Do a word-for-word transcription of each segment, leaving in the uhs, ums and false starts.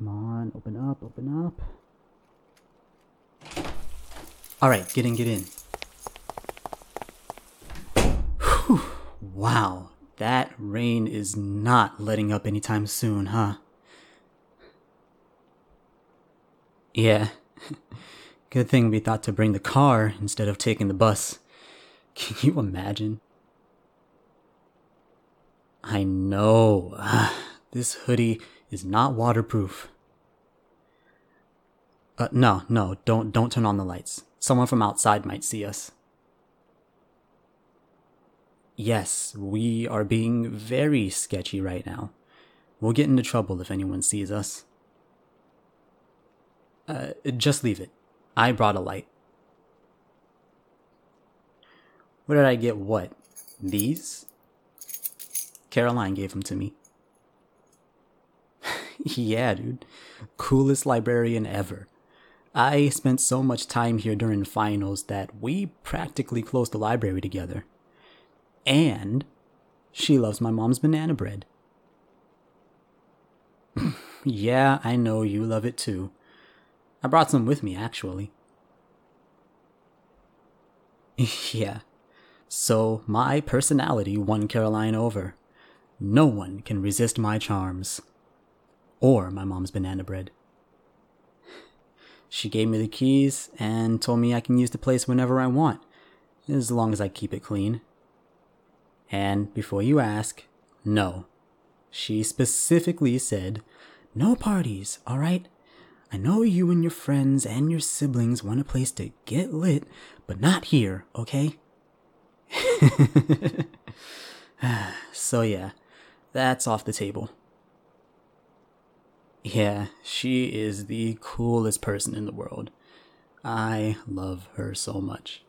Come on, open up, open up. Alright, get in, get in. Whew. Wow, that rain is not letting up anytime soon, huh? Yeah. Good thing we thought to bring the car instead of taking the bus. Can you imagine? I know. This hoodie is not waterproof. Uh, no, no, don't don't turn on the lights. Someone from outside might see us. Yes, we are being very sketchy right now. We'll get into trouble if anyone sees us. Uh, just leave it. I brought a light. Where did I get what? These? Caroline gave them to me. Yeah, dude. Coolest librarian ever. I spent so much time here during finals that we practically closed the library together. And she loves my mom's banana bread. Yeah, I know you love it too. I brought some with me, actually. Yeah. So my personality won Caroline over. No one can resist my charms. Or my mom's banana bread. She gave me the keys and told me I can use the place whenever I want, as long as I keep it clean. And before you ask, no. She specifically said, no parties, alright? I know you and your friends and your siblings want a place to get lit, but not here, okay? So yeah, that's off the table. Yeah, she is the coolest person in the world. I love her so much.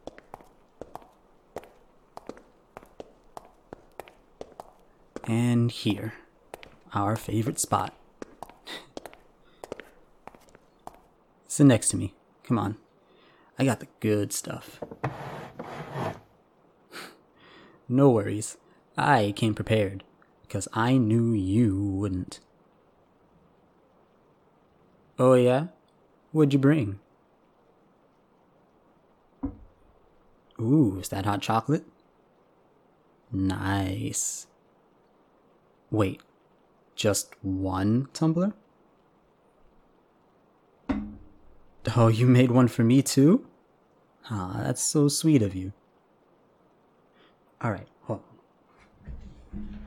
And here, our favorite spot. Sit next to me. Come on. I got the good stuff. No worries. I came prepared, because I knew you wouldn't. Oh yeah? What'd you bring? Ooh, is that hot chocolate? Nice. Wait, just one tumbler? Oh, you made one for me too? Ah, that's so sweet of you. Alright, hold on.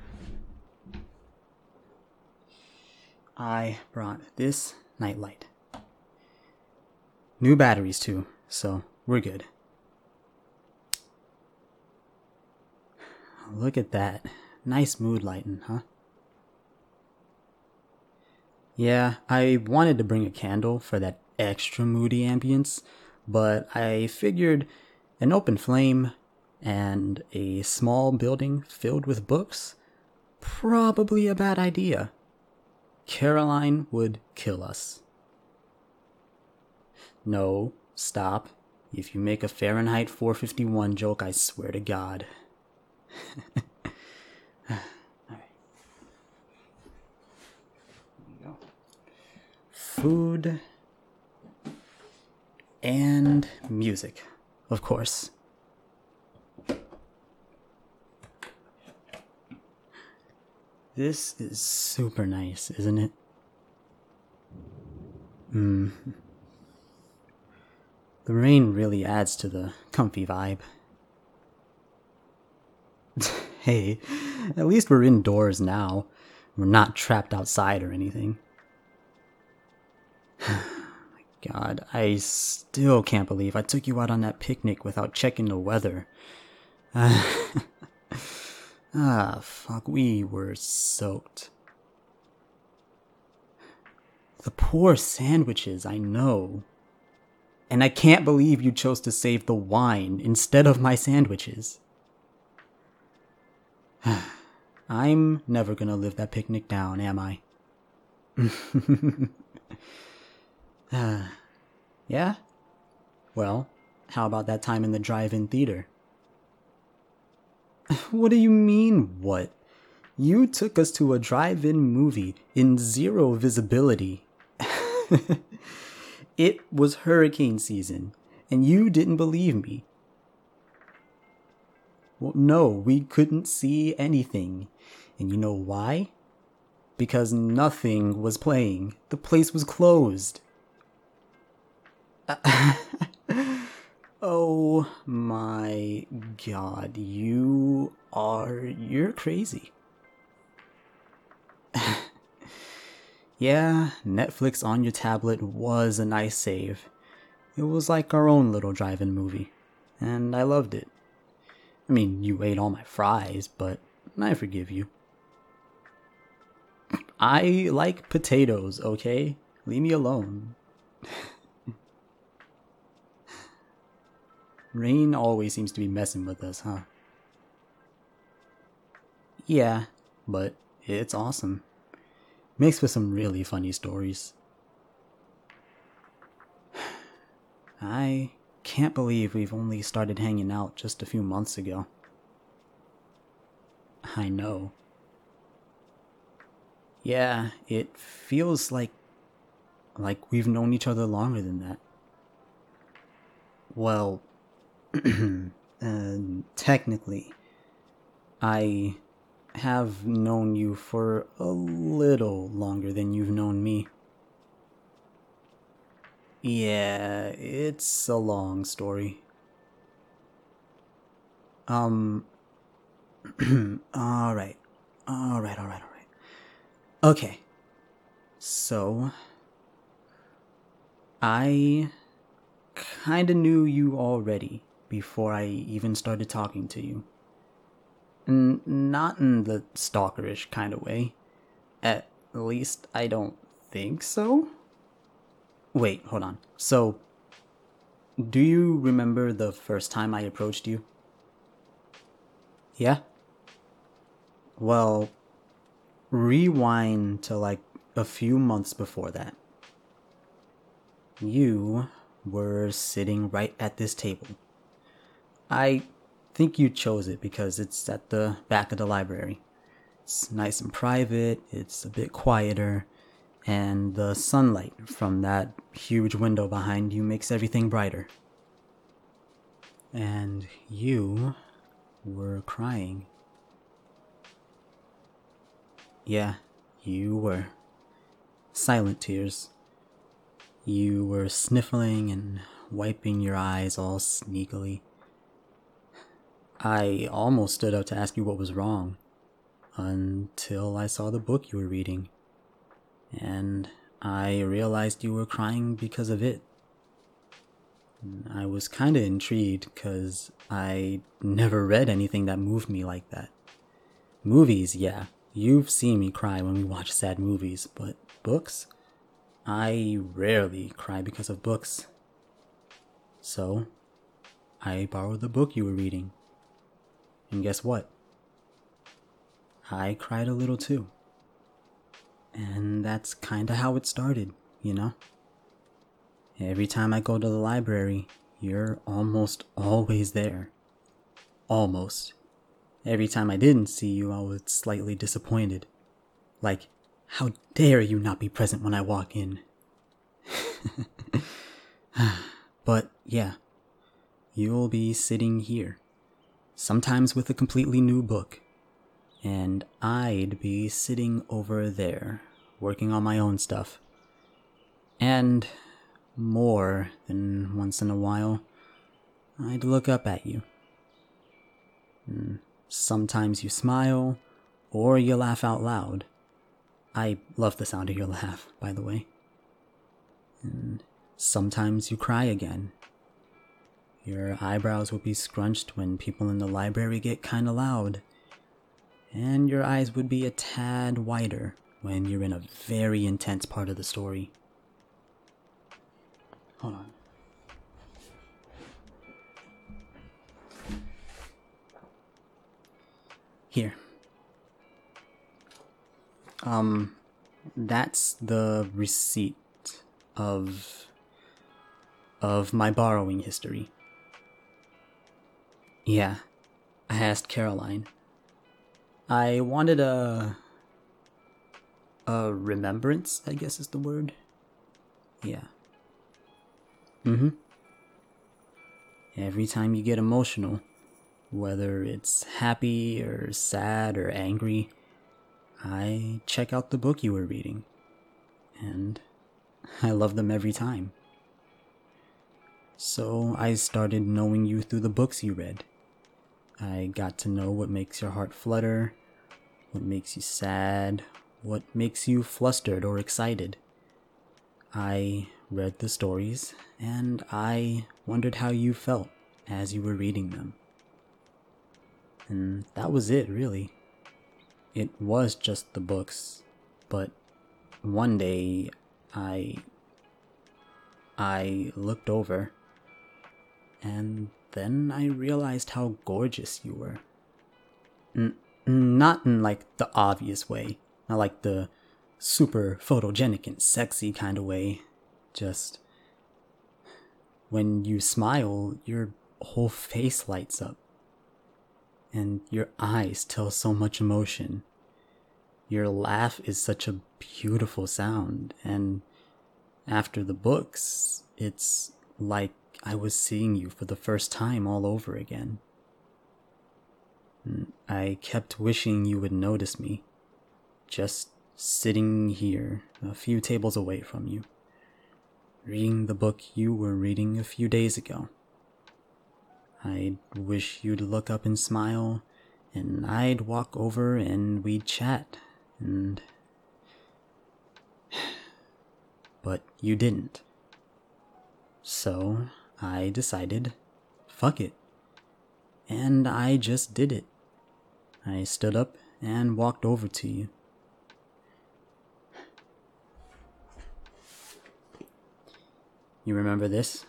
I brought this nightlight. New batteries too, so we're good. Look at that. Nice mood lighting, huh? Yeah, I wanted to bring a candle for that extra moody ambience, but I figured an open flame and a small building filled with books, probably a bad idea. Caroline would kill us. No, stop. If you make a Fahrenheit four fifty-one joke, I swear to God. Alright. Here we go. Food and music, of course. This is super nice, isn't it? Hmm. The rain really adds to the comfy vibe. Hey, at least we're indoors now. We're not trapped outside or anything. My God, I still can't believe I took you out on that picnic without checking the weather. Ah, fuck, we were soaked. The poor sandwiches, I know. And I can't believe you chose to save the wine instead of my sandwiches. I'm never gonna live that picnic down, am I? uh, yeah? Well, how about that time in the drive-in theater? What do you mean, what? You took us to a drive-in movie in zero visibility. It was hurricane season, and you didn't believe me. Well, no, we couldn't see anything. And you know why? Because nothing was playing. The place was closed. Oh my god, you are... you're crazy. Yeah, Netflix on your tablet was a nice save. It was like our own little drive-in movie, and I loved it. I mean, you ate all my fries, but I forgive you. I like potatoes, okay? Leave me alone. Rain always seems to be messing with us, huh? Yeah, but it's awesome. Makes for some really funny stories. I can't believe we've only started hanging out just a few months ago. I know. Yeah, it feels like like we've known each other longer than that. Well, uh, technically, I have known you for a little longer than you've known me. Yeah, it's a long story. Um, alright. Alright, alright, alright. Okay. So, I kinda knew you already before I even started talking to you. N- not in the stalkerish kind of way. At least I don't think so. Wait, hold on. So, do you remember the first time I approached you? Yeah? Well, rewind to like a few months before that. You were sitting right at this table. I think you chose it because it's at the back of the library. It's nice and private, it's a bit quieter, and the sunlight from that huge window behind you makes everything brighter. And you were crying. Yeah, you were. Silent tears. You were sniffling and wiping your eyes all sneakily. I almost stood up to ask you what was wrong, until I saw the book you were reading, and I realized you were crying because of it. I was kinda intrigued, cause I never read anything that moved me like that. Movies, yeah, you've seen me cry when we watch sad movies, but books? I rarely cry because of books. So, I borrowed the book you were reading. And guess what? I cried a little too. And that's kinda how it started, you know? Every time I go to the library, you're almost always there. Almost. Every time I didn't see you, I was slightly disappointed. Like, how dare you not be present when I walk in? But yeah, you'll be sitting here, sometimes with a completely new book, and I'd be sitting over there, working on my own stuff. And more than once in a while, I'd look up at you. And sometimes you smile, or you laugh out loud. I love the sound of your laugh, by the way. And sometimes you cry again. Your eyebrows will be scrunched when people in the library get kinda loud. And your eyes would be a tad wider when you're in a very intense part of the story. Hold on. Here. Um, that's the receipt of of my borrowing history. Yeah, I asked Caroline. I wanted a... a remembrance, I guess is the word. Yeah. Mm-hmm. Every time you get emotional, whether it's happy or sad or angry, I check out the book you were reading. And I love them every time. So I started knowing you through the books you read. I got to know what makes your heart flutter, what makes you sad, what makes you flustered or excited. I read the stories, and I wondered how you felt as you were reading them. And that was it, really. It was just the books, but one day I... I looked over, and then I realized how gorgeous you were. N- not in like the obvious way, not like the super photogenic and sexy kind of way. Just when you smile, your whole face lights up, and your eyes tell so much emotion. Your laugh is such a beautiful sound, and after the books, it's like I was seeing you for the first time all over again. I kept wishing you would notice me, just sitting here a few tables away from you, reading the book you were reading a few days ago. I'd wish you'd look up and smile, and I'd walk over and we'd chat, and... But you didn't. So I decided, fuck it. And I just did it. I stood up and walked over to you. You remember this?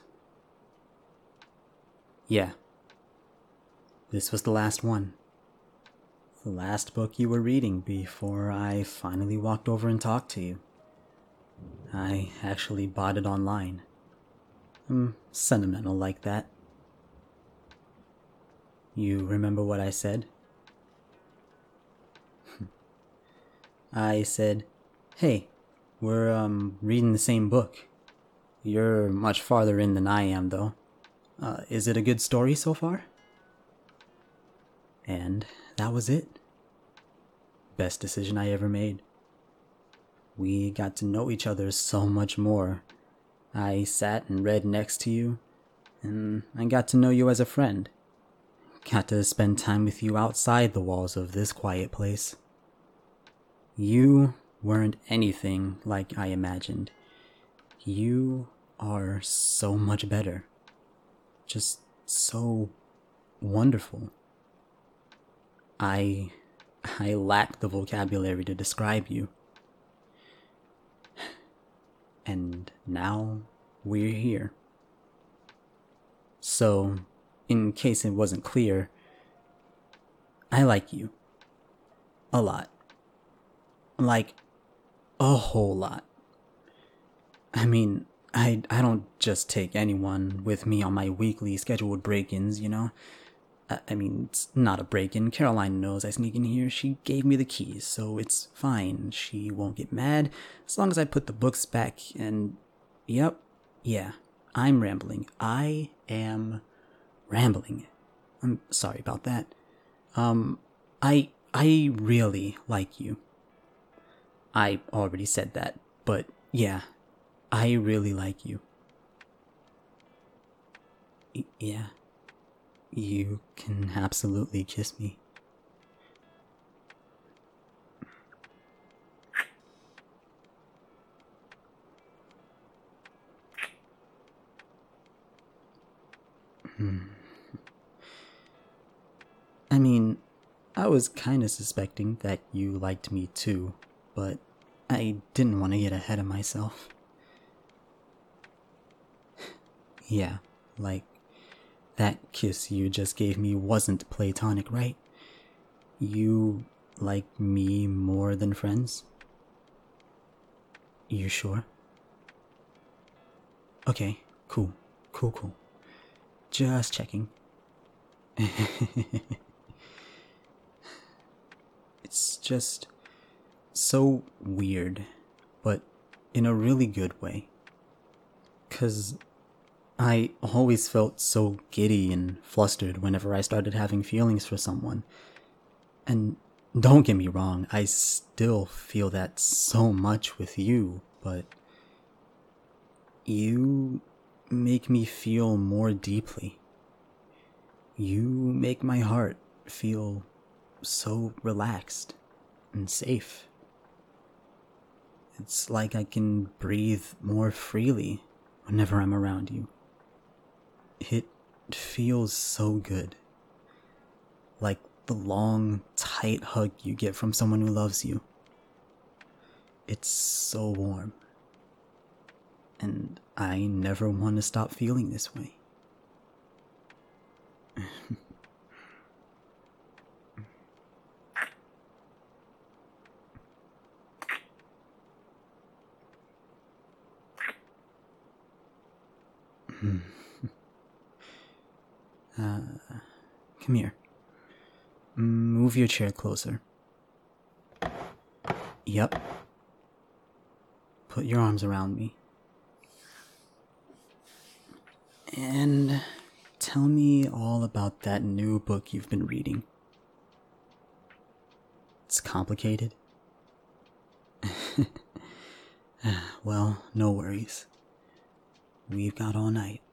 Yeah. This was the last one. The last book you were reading before I finally walked over and talked to you. I actually bought it online. I'm sentimental like that. You remember what I said? I said, hey, we're um reading the same book. You're much farther in than I am, though. Uh, is it a good story so far? And that was it. Best decision I ever made. We got to know each other so much more. I sat and read next to you, and I got to know you as a friend. Got to spend time with you outside the walls of this quiet place. You weren't anything like I imagined. You are so much better. Just so wonderful. I... I lack the vocabulary to describe you. And now we're here. So, in case it wasn't clear, I like you. A lot. Like, a whole lot. I mean, I, I don't just take anyone with me on my weekly scheduled break-ins, you know? I, I mean, it's not a break-in. Caroline knows I sneak in here. She gave me the keys, so it's fine. She won't get mad as long as I put the books back and... Yep, yeah, I'm rambling. I am rambling. I'm sorry about that. Um, I, I really like you. I already said that, but yeah, I really like you. Y- yeah, you can absolutely kiss me. I mean, I was kinda suspecting that you liked me too, but I didn't want to get ahead of myself. Yeah, like, that kiss you just gave me wasn't platonic, right? You like me more than friends? You sure? Okay, cool, cool, cool. Just checking. It's just so weird, but in a really good way. 'Cause I always felt so giddy and flustered whenever I started having feelings for someone. And don't get me wrong, I still feel that so much with you, but you make me feel more deeply. You make my heart feel so relaxed and safe. It's like I can breathe more freely whenever I'm around you. It feels so good. Like the long, tight hug you get from someone who loves you. It's so warm. And I never want to stop feeling this way. uh, come here. Move your chair closer. Yep. Put your arms around me. And tell me all about that new book you've been reading. It's complicated? Well, no worries. We've got all night.